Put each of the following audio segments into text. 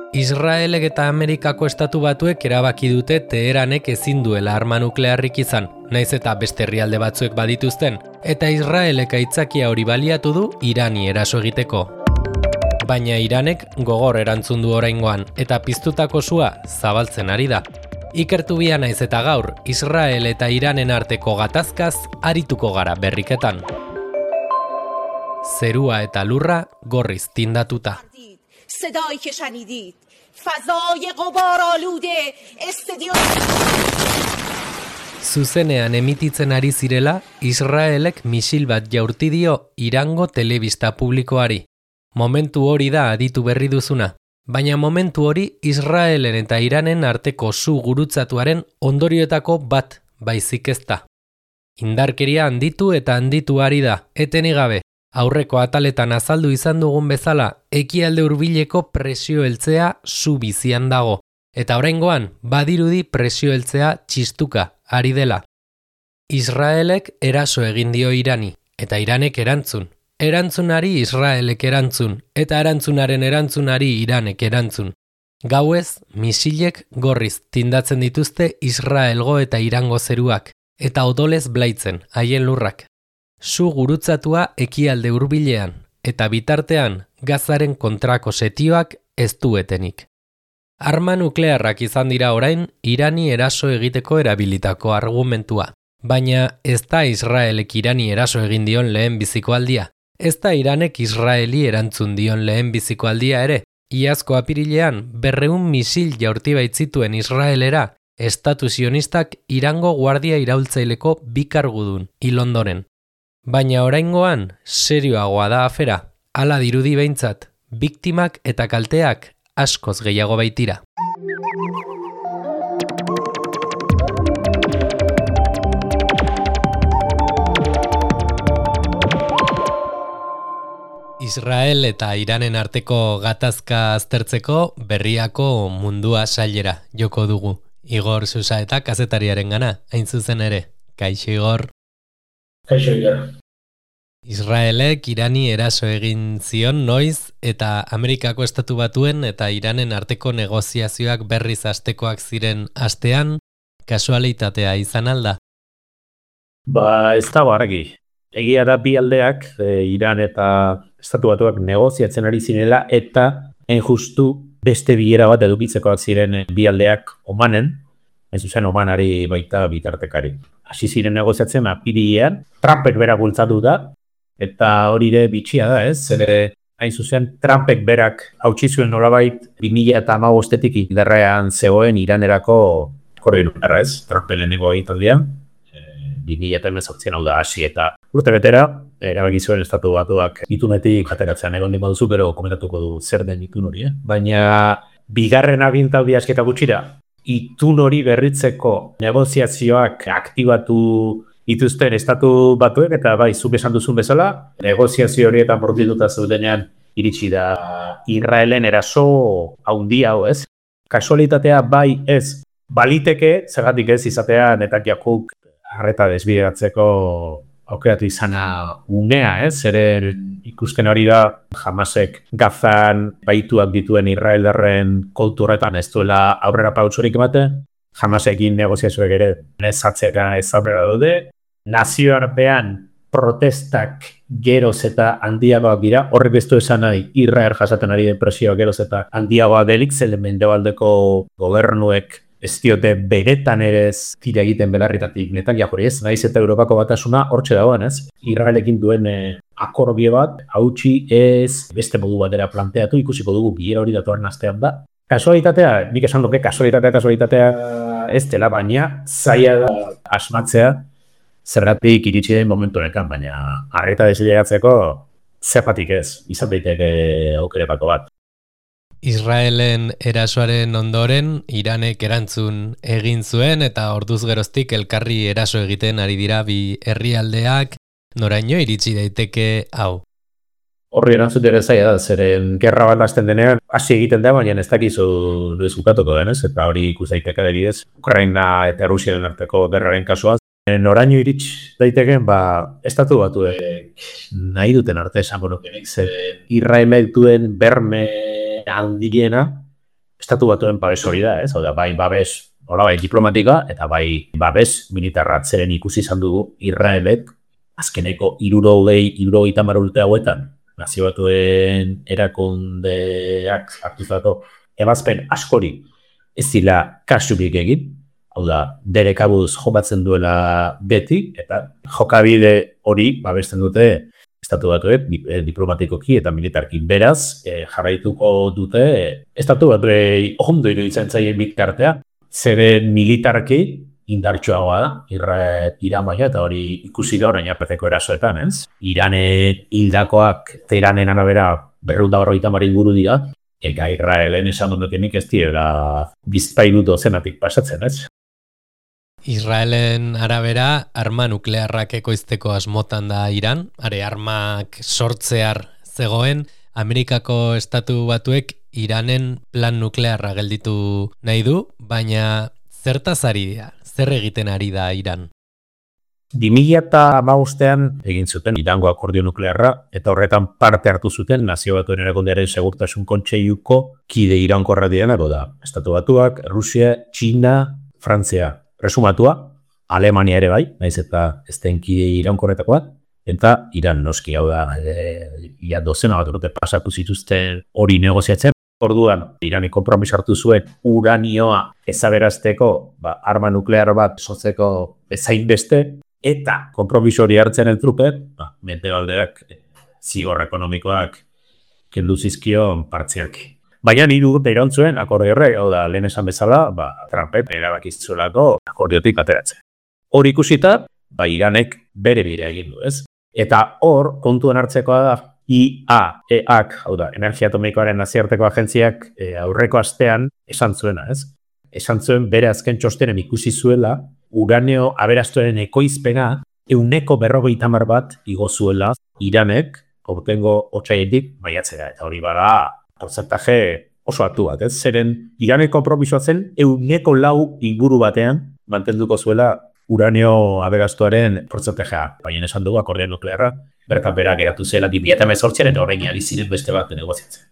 Israelek eta Amerikako Estatu Batuek erabaki dute Teheranek ezin duela arma nuklearrik izan, naiz eta beste herrialde batzuek badituzten, eta Israelek aitzakia hori baliatu du Irani eraso egiteko. Baina Iranek gogor erantzun du oraingoan, eta piztutako sua zabaltzen ari da. Ikertu bia naiz eta gaur, Israel eta Iranen arteko gatazkaz arituko gara berriketan. Zerua eta lurra gorriz tindatuta. صدایی که شنیدید فضای غبارآلوده استادیوم Zuzenean emititzen ari zirela, Israelek misil bat jaurti dio Irango telebista publikoari. Momentu hori da aditu berri duzuna, baina momentu hori Israelen eta Iranen arteko su gurutzatuaren ondorioetako bat baizik ez da. Indarkeria handitu eta handitu ari da, etenik gabe. Aurreko ataletan azaldu izan dugun bezala, ekialde hurbileko presio heltzea su bizian dago, eta oraingoan badirudi presio heltzea txistuka ari dela. Israelek eraso egin dio Irani, eta Iranek erantzun. Erantzunari Israelek erantzun, eta erantzunari Iranek erantzun. Gauez, misilek gorriz tindatzen dituzte Israelgo eta Irango zeruak, eta odolez blaitzen, haien lurrak. Su gurutzatua ekialde hurbilean, eta bitartean Gazaren kontrako setioak ez duetenik. Arma nuklearrak izan dira orain Irani eraso egiteko erabilitako argumentua, baina ez da Israelek Irani eraso egin dion lehen biziko aldia, ez da Iranek Israeli erantzun dion lehen biziko aldia ere. Iazko apirilean 200 misil jaurti baitzituen Israelera, Estatu Sionistak Irango guardia iraultzaileko bi kargudun hil ondoren. Baina oraingoan serioagoa da afera, hala dirudi behintzat, biktimak eta kalteak askoz gehiago baitira. Israel eta Iranen arteko gatazka aztertzeko berriako mundua sailera joko dugu. Igor Susaeta kazetariaren gana, hain zuzen ere. Kaixo Igor. Kaixo Igor. Israelek Irani eraso egin zion noiz eta Amerikako Estatu Batuen eta Iranen arteko negoziazioak berriz hastekoak ziren astean, kasualitatea izan alda? Ez dago argi. Egia da bi aldeak, Iran eta Estatu Batuak negoziatzen ari zirela eta justu beste bilera bat edukitzekoak ziren bi aldeak Omanen, ez zuzen Omanari baita bitartekari. Hasi ziren negoziatzen apirilean, Trumpek berak bultzatu da, eta hori ere bitxia da, ez? Zere, hain zuzen, Trumpek berak hautsi zuen nolabait 2015-etik indarrean zegoen Iranerako akordio nuklearra, ez? Trumpen lehenengo egitaldian, 2018 hau da hasi eta urte betera, erabaki zuen Estatu Batuak itunetik ateratzean egon dima duzu, pero komentatuko du zer den itun hori, Baina, bigarren agintaldi asketa gutxira, itun hori berritzeko negoziazioak aktibatu dituzten Estatu Batuek, eta bai, zuk esan duzun bezala, negoziazio horietan murgilduta zeudenean iritsi da Israelen eraso handia hau, ez? Kasualitatea bai ez, baliteke, zergatik ez izatea Netanyahu arreta desbideratzeko aukeratu izana unea, ez? Zeren ikusten hori da Hamasek Gazan baituak dituen Israeldarren kulturretan ez duela aurrera pautsurik ematen, Hamasekin negoziazioek ere nezatzeka ez aurrera daude, nazioartean protestak geroz eta handiagoak dira, horrek ez du esan nahi Israel jasaten ari den presioa geroz eta handiagoa delik, zelen mendebaldeko gobernuek ez diote beretan ere ez tira egiten belarritatik Netanyahu ez, naiz eta Europako batasuna hortxe dagoen, ez? Israelekin duen akordio bat, hautsi ez beste modu batera planteatu, ikusiko dugu bilera hori datoaren astean da. Kasualitatea, nik esan duke kasualitatea ez dela, baina zaila da asmatzea zergatik iritsi den momentu honetan, baina arreta desbilatzeko zergatik ez, izan daiteke aukerepako bat. Israelen erasoaren ondoren, Iranek erantzun egin zuen eta orduz geroztik elkarri eraso egiten ari dira bi herrialdeak, noraino iritsi daiteke hau? Horri erantzut ere zaila da, zeren gerra bat hasten denean, hasi egiten da, baina ez dakizu bukatuko denez, eta hori ikus daiteke adibidez, Ukraina eta Rusiaren arteko gerraren kasuan. Noraino irits daiteken, Estatu Batuek nahi duten arte esango nukenik, zeren Israelek duen berme handiena estatu batuen babes hori da, ez? Hau da, bai babes bai diplomatika eta bai babes militarra. Zeren ikusi izan dugu Israelek azkeneko 60 urte hauetan Nazio Batuen erakundeak hartutako ebazpen askori ez dira kasurik egin, hau da, derekabuz jokatzen duela beti, eta jokabide hori babesten dute estatu batuek diplomatikoki eta militarki. Beraz, jarraituko dute estatu batuei ondo iruditzen zaien bitartea, zeren militarki indartsuagoa da, Iran baina, eta hori ikusi da orain apeteko erasoetan, ez? Iranen hildakoak Teheranen arabera 250 inguru dira, eka Israelen esan ondokenik ez dira bizpahiru dozenatik pasatzen, ez? Israelen arabera, arma nuklearrak ekoizteko asmotan da Iran, armak sortzear zegoen, Amerikako estatu batuek Iranen plan nuklearra gelditu nahi du, baina zertaz ari dira? Zer egiten ari da Iran? 2015ean egin zuten Irango akordio nuklearra, eta horretan parte hartu zuten Nazio Batuen Erakundearen Segurtasun Kontseiluko kide iraunkorrak direnak da. Estatu Batuak, Rusia, Txina, Frantzia. Resumatua, Alemania ere bai, naiz eta ez den kide iraunkorretakoa, eta Iran noski, hau da, ia dozena bat urte pasatu zituzten hori negoziatzen. Orduan, Iranek konpromiso hartu zuen uranioa ezaberazteko, arma nuklear bat sortzeko bezain beste, eta konpromiso hori hartzen trupek, mendebaldeak zigor ekonomikoak kendu zizkion partzialki. Baina hiru urte iraun zuen akordio horrek, hau da, lehen esan bezala, Trumpek erabakizuelako akordiotik ateratzen. Hor ikusita, Iranek bere bidea egin du, ez? Eta hor, kontuan hartzekoa da, IAEAk, hau da, Energia Atomikoaren Nazioarteko Agentziak aurreko astean esan zuena, ez? Esan zuen bere azken txostenen ikusi zuela, uranio aberastuaren ekoizpena 150 bat igo zuela Iranek, aurtengo otsailetik maiatzera, eta hori bada portzentaje oso altu bat, ez? Zeren Iraneko konpromisoa zen 104 inguru batean mantenduko zuela uranio aberastuaren portzentagea. Baina esan dugu akordio nuklearra bertan bera geratu zela 2018an eta orain ari ziren beste bat negoziatzen.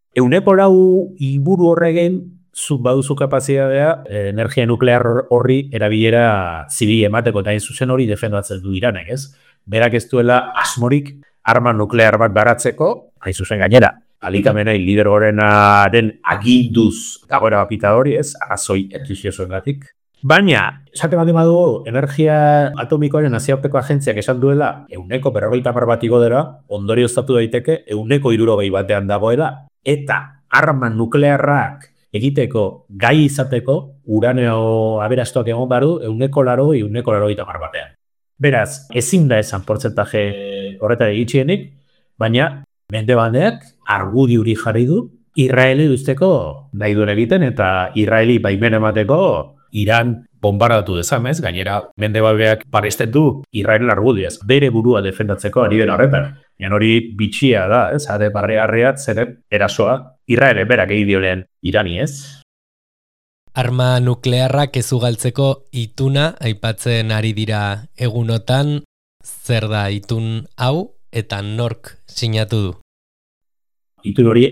104 inguru horregen zuk baduzu kapazitatea energia nuklear horri erabilera zibil emateko, eta hain zuzen hori defendatzen du Iranek, ez? Berak ez duela asmorik arma nuklear bat baratzeko, hain zuzen gainera. Alikamenei lider gorenaren aginduz dagoera bapita hori, ez? Arrazoi erlijiosoengatik. Baina, esate bat dugu, Energia Atomikoaren Nazioarteko Agentziak esan duela 150 bat igo dela, ondorioztatu daiteke 160 batean dagoela, eta arma nuklearrak egiteko gai izateko uranio aberastuak egon baru 180 batean. Beraz, ezin da esan portzentaje horretara egitxienik, baina mendebaldeak argudiuri jarri du Israeli duzteko nahi duen egiten, eta Israeli baimen emateko Iran bombardatu dezamez, gainera mendebaldeak paresten du Israelen argudiaz, bere burua defendatzeko ari den horretan. Ean hori bitxia da, ez? Hade barrearreat zeren erasoa Israelen berak egin Irani, ez? Arma nuklearrak ezugaltzeko ituna aipatzen ari dira egunotan, zer da itun hau eta nork sinatu du? Itun hori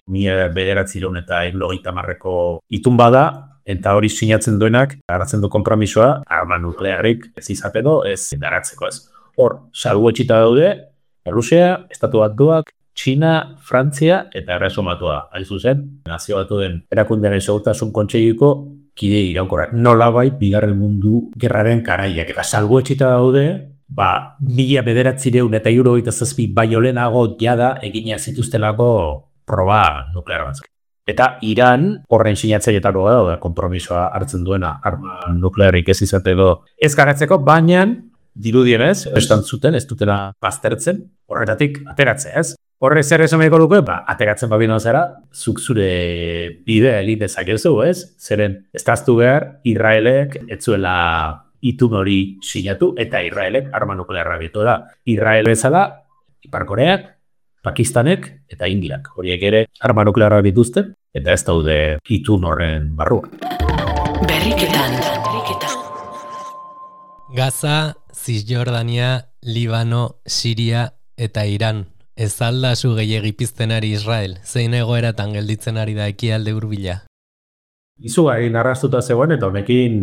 1970ko itun bada, eta hori sinatzen duenak, hartzen du konpromisoa, arma nuklearrik ez izateko, ez garatzeko, ez. Hor, salbuetxita daude, Rusia, Estatu Batuak, Txina, Frantzia eta Erresumatua. Hain zuzen, Nazio Batuen Erakundearen Segurtasun Kontseiluko kide iraunkorrak. Nolabait, Bigarren Mundu Gerraren garaiak. Eta salbuetxita daude, 1997 baino lehenago jada egina zituztelako proba nuklear batzuk. Eta Iran horren sinatzailetako da, konpromisoa hartzen duena arma nuklearik ez izateko ez garatzeko, baina dirudienez, estan zuten, ez dutela baztertzen, horretatik ateratzea, ez? Horre zer esameko dugu, ateratzen babino zara, zuk zure bide egin dezakezu, ez? Zeren, ez daztu behar, Israelek ez zuela itun hori sinatu, eta Israelek arma nuklearra bitu da. Israel bezala, Ipar Koreak, Pakistanek eta Indiak. Horiek ere arma nuklearra dituzte, eta ez daude itun horren barruan. Berriketan. Gaza, Cisjordania, Libano, Siria eta Iran. Ez alda zu gehiegi pizten ari Israel, zein egoeratan gelditzen ari da ekialde hurbila? izugarri narrastuta zegoen, eta honekin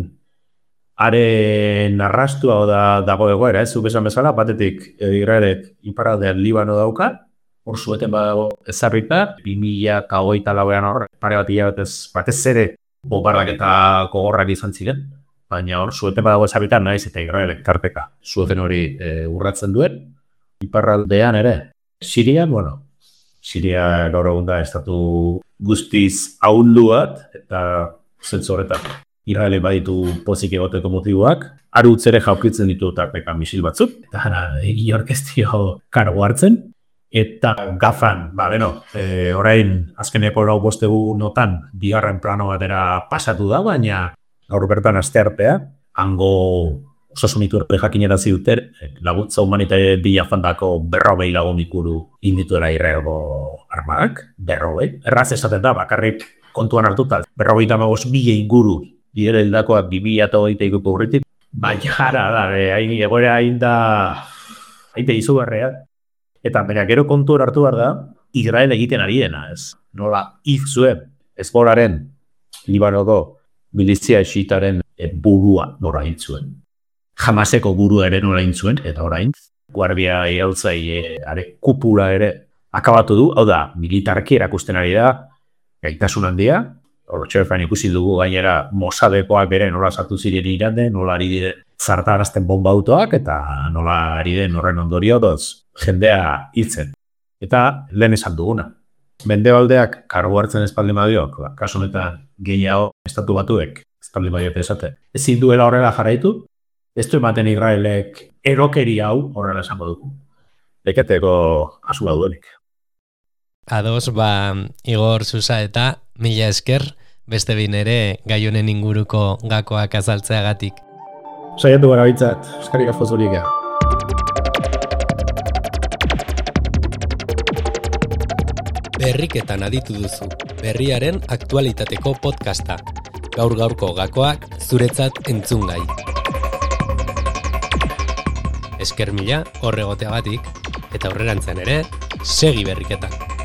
haren narrastua dago egoera, zuk esan bezala, batetik Israelek iparraldean Libano dauka, hor zueten badago ezarrita, 2024an hor, pare bat hilabetez batez ere bombardak eta gogorrak izan ziren, baina hor zueten badago ezarrita naiz eta Israelek tarteka zueten hori urratzen duen, iparraldean ere. Sirian, Siria gaur egun da estatu guztiz ahuldu bat, eta zentzu horretan Israelek baditu pozik egoteko motiboak, arutz ere jaukitzen ditu tarteka misil batzuk, eta inork ez dio kargo hartzen, eta Gazan, orain azkeneko 5 egunotan bigarren plano batera pasatu da, baina gaur bertan asteartea, hango osasunitu erpe jakinerazi dute, laguntza humanitaria bilafandako 40 lagun ikuru indituela Israelgo armadak, 40, erraz esaten da, bakarrik kontuan hartuta, 45.000 inguru direla hildakoak 2022ko urritik, baina jara da, egoera hain izugarria. Eta baina gero kontuan hartu behar da, Israel egiten ari dena, ez? Nola hil zuen Hezbollaren Libanoko milizia xiitaren burua nora hil zuen. Hamaseko burua ere nora hil zuen, eta orain, guardia ehaltzaile kupula ere akabatu du, hau da, militarki erakusten ari da, gaitasun handia, Hortxerfan ikusi dugu gainera Mossadekoak bere nola sartu ziren Irande, nola ari diren zartarazten bomba autoak, eta nola ari den horren ondorio jendea hiltzen. Eta lehen esan duguna. Mendebaldeak kargu hartzen espaldi badiok, kasu honetan gehiago estatu batuek espaldi badiok esate. Ezin duela horrela jarraitu, ez du ematen Israelek erokeri hau horrela esango dugu. Leketeko asua duenik. Ados, Igor Susa eta mila esker, beste bin ere gai honen inguruko gakoak azaltzeagatik. Saiatu gara bitzat, eskarrik asko zuriak. Berriketan aditu duzu, berriaren aktualitateko podcasta. Gaur-gaurko gakoak zuretzat entzungai. Esker mila horregoteagatik, eta aurrerantzean ere, segi berriketan.